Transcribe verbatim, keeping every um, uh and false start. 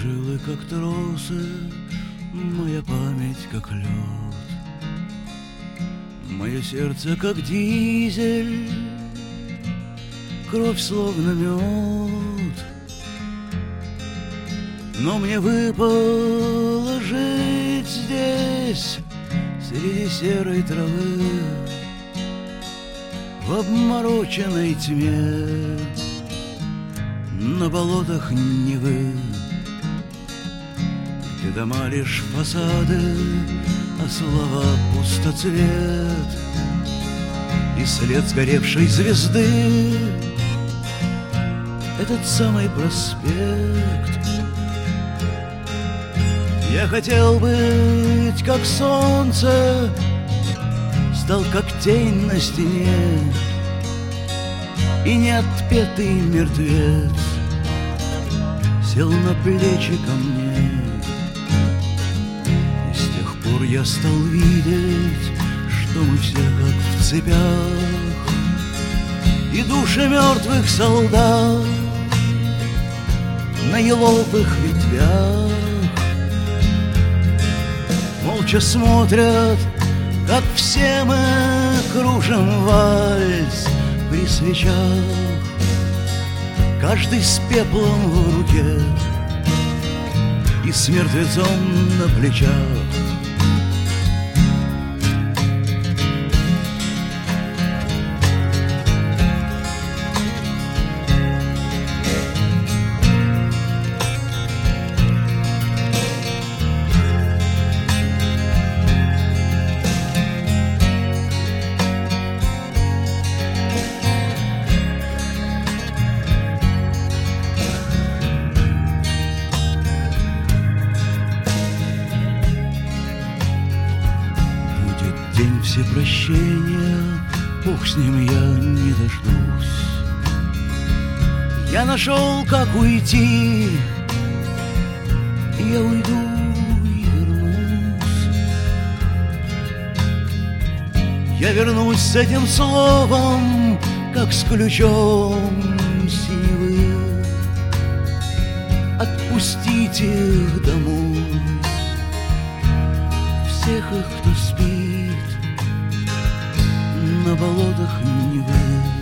жилы, как тросы, моя память, как лед. Мое сердце, как дизель, кровь словно мед. Но мне выпало жить здесь, среди серой травы, в обмороченной тьме, на болотах Невы, где дома лишь фасады, а слова пустоцвет и след сгоревшей звезды. Этот самый проспект. Я хотел быть как солнце, стал как тень на стене, и неотпетый мертвец сел на плечи ко мне. И с тех пор я стал видеть, что мы все как в цепях, и души мертвых солдат на еловых ветвях молча смотрят, как все мы кружим вальс при свечах, каждый с пеплом в руке и с мертвецом на плечах. День всепрощения, Бог с ним, я не дождусь. Я нашел, как уйти, я уйду и вернусь. Я вернусь с этим словом, как с ключом синевы. Отпустите их домой, всех их, кто спит на болотах Невы.